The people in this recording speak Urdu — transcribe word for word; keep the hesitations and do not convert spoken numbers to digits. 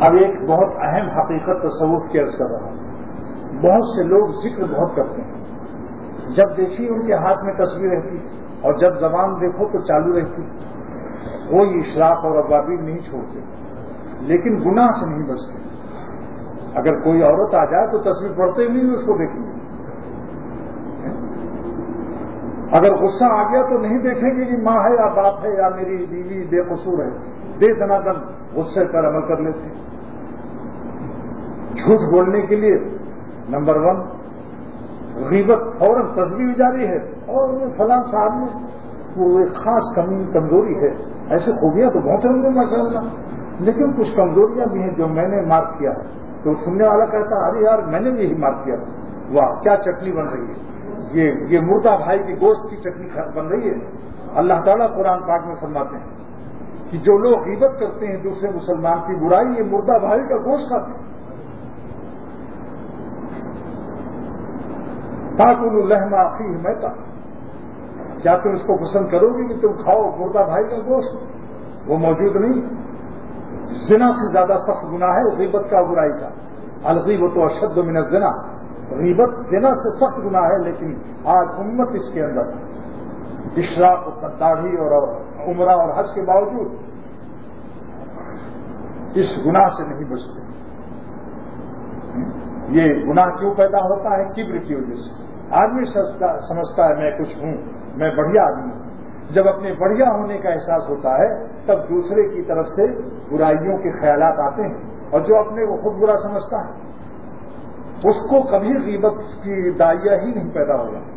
اب ایک بہت اہم حقیقت تصوف کی عرض کر رہا ہوں. بہت سے لوگ ذکر بہت کرتے ہیں، جب دیکھیے ان کے ہاتھ میں تصویر رہتی اور جب زبان دیکھو تو چالو رہتی. کوئی اشراق اور ابابیل نہیں چھوڑتے، لیکن گناہ سے نہیں بچتے. اگر کوئی عورت آ جائے تو تصویر پڑھتے ہی نہیں اس کو دیکھیں گے. اگر غصہ آ گیا تو نہیں دیکھیں گے کہ ماں ہے یا باپ ہے یا میری بیوی بے قصور ہے. بے دنادن غصے پر عمل کر لیتے ہیں. جھوٹ بولنے کے لیے نمبر ون غیبت، فوراً تصویر جاری ہے اور فلاں صاحب میں وہ ایک خاص کمی کمزوری ہے. ایسے خوبیاں تو بہت ہیں ماشاء اللہ، لیکن کچھ کمزوریاں بھی ہیں جو میں نے مارک کیا ہے. تو سننے والا کہتا ہے ارے یار میں نے بھی یہی مارک کیا تھا. واہ کیا چٹنی بن رہی ہے، یہ یہ مردہ بھائی کی گوشت کی چٹنی بن رہی ہے. اللہ تعالیٰ قرآن پاک میں فرماتے ہیں کہ جو لوگ غیبت کرتے ہیں دوسرے مسلمان کی برائی، یہ مردہ بھائی کا گوشت کھاتے ہیں. تاکل اللحم اخیہ میتا، کیا تم اس کو پسند کرو گے کہ تم کھاؤ مردہ بھائی کا گوشت؟ وہ موجود نہیں. زنا سے زیادہ سخت گناہ ہے غیبت کا، برائی کا. الغیبۃ اشد من الزنا، غیبت زنا سے سخت گناہ ہے. لیکن آج امت اس کے اندر اشراق و داڑھی اور عمرہ اور حج کے باوجود اس گناہ سے نہیں بچتے. یہ گناہ کیوں پیدا ہوتا ہے؟ کبر کی وجہ سے. آدمی سمجھتا ہے میں کچھ ہوں، میں بڑھیا آدمی ہوں. جب اپنے بڑھیا ہونے کا احساس ہوتا ہے تب دوسرے کی طرف سے برائیوں کے خیالات آتے ہیں، اور جو اپنے کو خود برا سمجھتا ہے اس کو کبھی غیبت کی داعیہ ہی نہیں پیدا ہوگا.